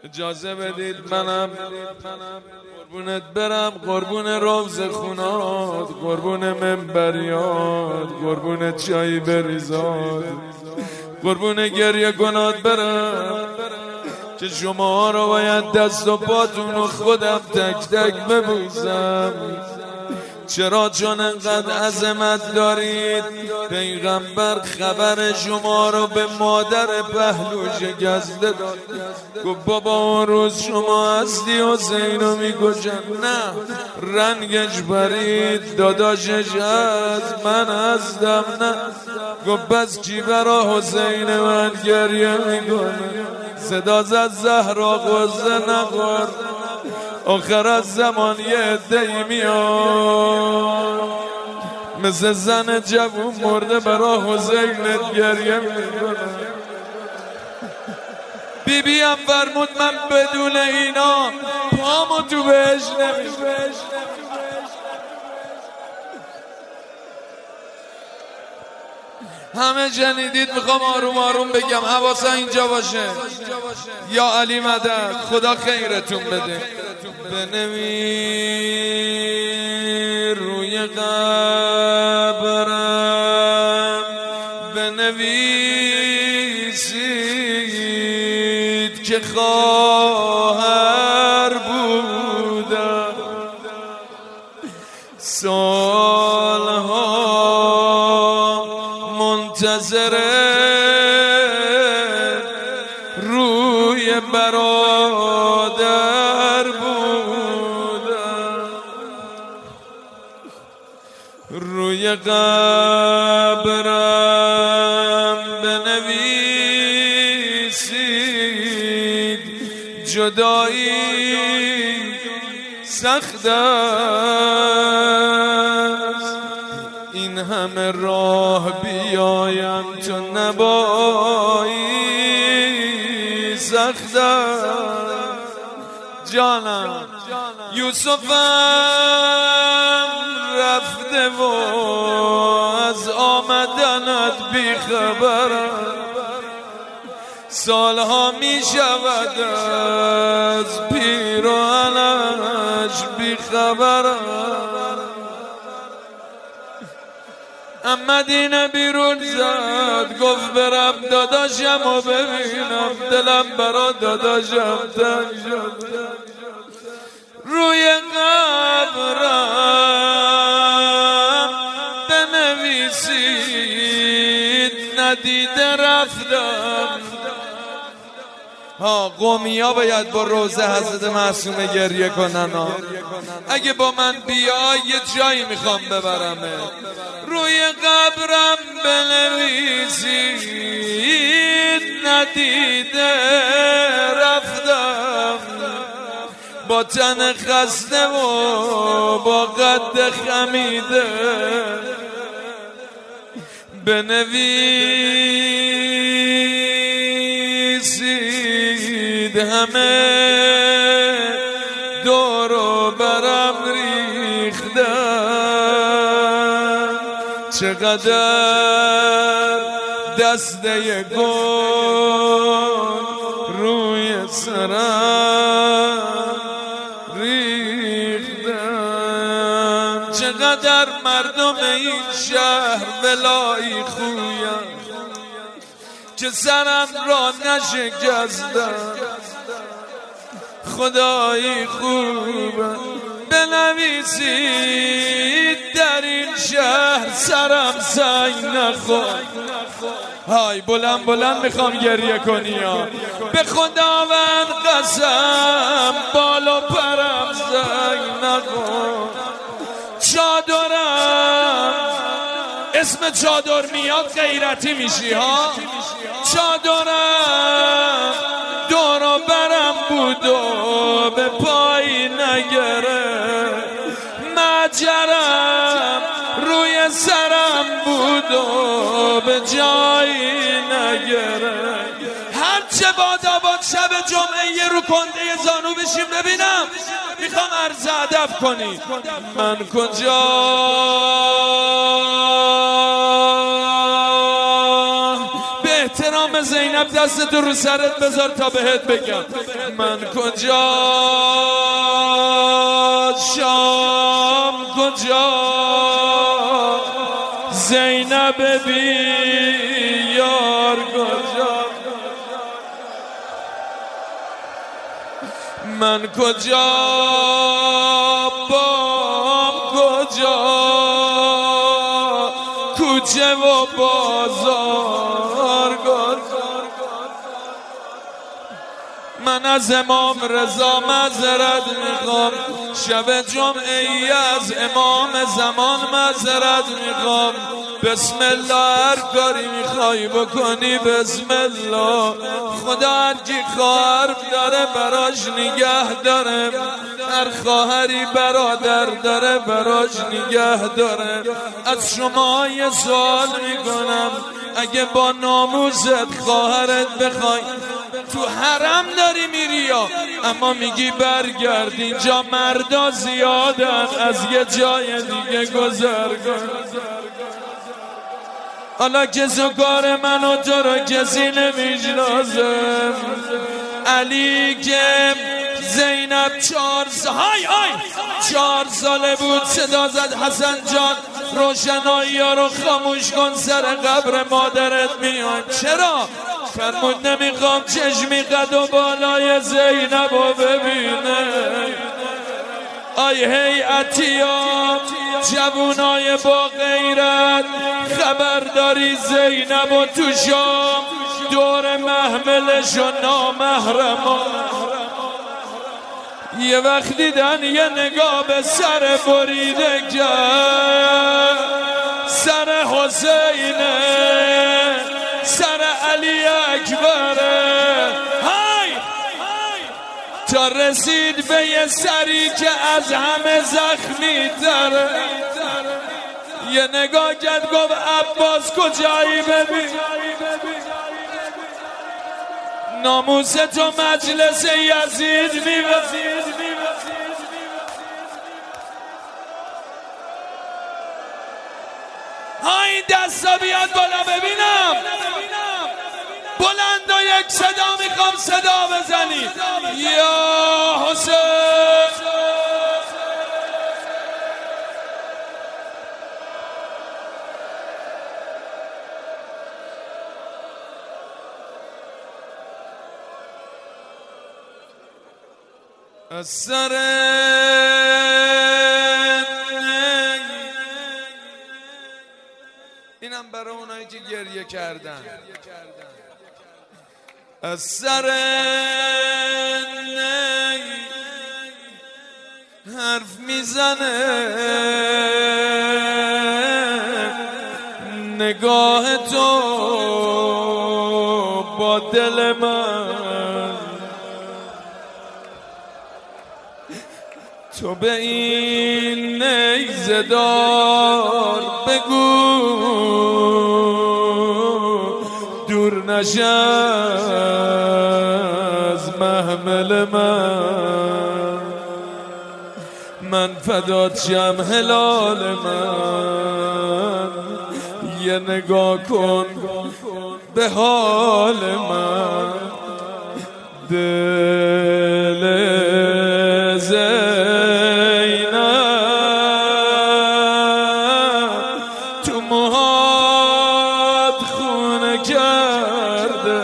اجازه بدید منم قربونت برم، قربون روز خونات، قربون منبریات، قربون چای بریزاد، قربون گریه کنات برم که شما رو باید دست و پاتون رو خودم تک تک ببوسم. چرا؟ چون انقدر عظمت دارید. پیغمبر خبر شما رو به مادر پهلو شکسته داد، گفت بابا اون روز شما هستی حسین رو میکشن. نه، رنگش برید، داداشش هست، من هستم. نه، گفت بس کی برا حسین من گریه میکنه؟ صدا زد زهرا غصه نخور، آخر از زمان یه عده‌ای میاد مثل زن جوون مرده برا حسینت گریه میکنه. بیبی هم فرمود من بدون اینا پامو تو بهش نمیشه. همه شنیدید، میخوام آروم آروم بگم، حواسا اینجا باشه. یا علی مدد، خدا خیرتون بده. بنویر روی قبرم، بنویسید که خواهر بودم، سالها منتظر روی برادر بودم. روی قبرم بنویسید جدایی سخت است، این همه راه بیایم تو نبایی سخت است. جانم یوسفم رفته و از آمدنت بیخبرم، سالها می شود از پیراهنش بیخبرم. مدینه بیرون زد، گفت برم داداشم و ببینم، دلم برا داداشم تنگ شد. روی قبرم بنویسید ندیده رفتم. قومیا باید با روزه حضرت معصومه گریه کنن. اگه با من بیای یه جایی میخوام ببرم. روی قبرم بنویسید ندیده رفتم، با تن خسته و با قد خمیده. بنویسید همه دور و برم ریختن، چقدر دسته گل روی سرم ریختن، چقدر مردم این شهر ولایی خویم که سرم را نشکستن. خدایی خوبه. بنویسید در این شهر سرم سنگ نخور. های بلند بلند میخوام گریه کنی ها. به خداوند قسم بال و پرم سنگ نخور. چادرم، اسم چادر میاد غیرتی میشی ها. چادرم دور و برم بود و به پای نگره، مجرم روی سرم بود و به جایی نگره. هرچه بادا با شب جمعه یه رو کنده زانو بشیم ببینم. میخوام عرض ادب کنی. من کجا به احترام خانم زینب دستتو رو سرت بذار تا بهت بگم من کجا شام کجا زینب بیار کجا من کجا بام کجا کوچه و بازار من از امام رضا معذرت میخوام شب جمعه ای از امام زمان معذرت میخوام بسم الله هر کاری میخوای بکنی بسم الله خدا هر کی خواهر داره براش نگه داره هر خواهری برادر داره براش نگه داره از شما یه سوال میکنم اگه با ناموست خواهرت بخوای تو حرم داری میری یا اما میگی برگرد اینجا مردا زیادن از یه جای دیگه گذر کن حالا کس و کار من و تو رو کسی نمیشناسه علی که زینب 4 ساله بود صدا زد حسن جان روشنایی ها رو خاموش کن سر قبر مادرت میایم چرا؟ فرمود نمیخوام چشمی قد و بالای زینب رو ببینه آی هیئتیا جوونای با غیرت خبرداری زینب و تو شام دور محملش و نامحرما یه وقت دیدن یه نگاه به سر بریده کرد سر حسینه سر علی اکبره تا رسید به یه سری که از همه زخمی تره یه نگاه کرد گفت عباس کجایی ببین ناموس تو مجلس یزید می‌بری این دستا بیاد بالا ببینم بلند و یک صدا میخوام صدا بزنی یا حسین از سر اینم برای اونایی که گریه کردن از سر حرف میزنه نگاه تو با دل من تو به این نیزه دار بگو دور نشه از محمل من فدات شم هلال من یه نگاه کن به حال من دل زینب تو موهات خونه کرده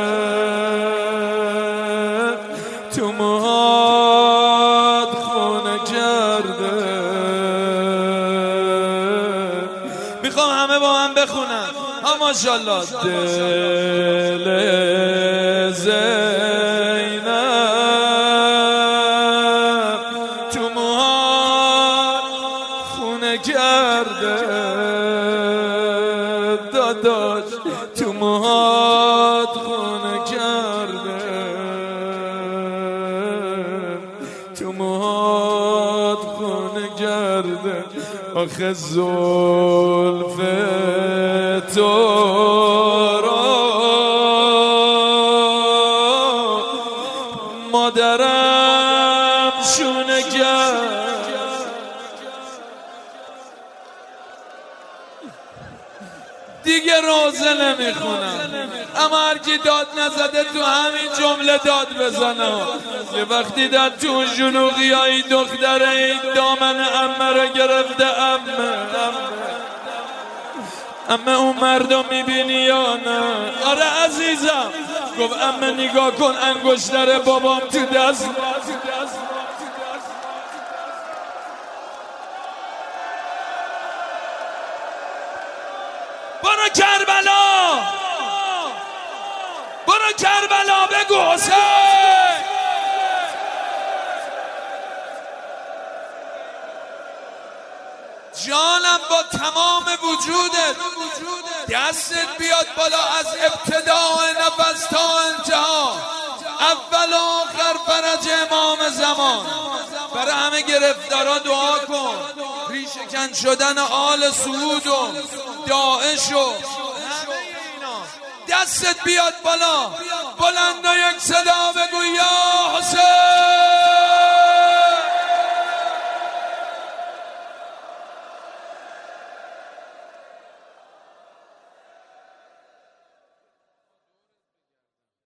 تو موهات خونه کرده میخوام همه با هم بخونن ها ماشاءالله دل زینب تو موهات خونه کرده داداش تو موهات خونه کرده تو موهات خونه کرده آخه زلف تو مادرم شونه کرد دیگه روزه نمیخونم اما هر کی داد نزده تو همین جمله داد بزنه. یه وقتی در تو جنوقیایی دختره این دامن امه رو گرفته. امه اون مردم میبینی یا نه؟ آره عزیزم. گفت امه نگاه کن انگشتر بابام تو دست. برو کربلا، برو کربلا بگو حسین. جانم با تمام وجودت دستت بیاد بالا از ابتداء نفس تا انتها. اول و آخر فرج امام زمان. برای همه گرفتارا دعا کن. ریشه‌کن شدن آل سعود و داعش و همه اینا. دستت بیاد بالا بلند و یک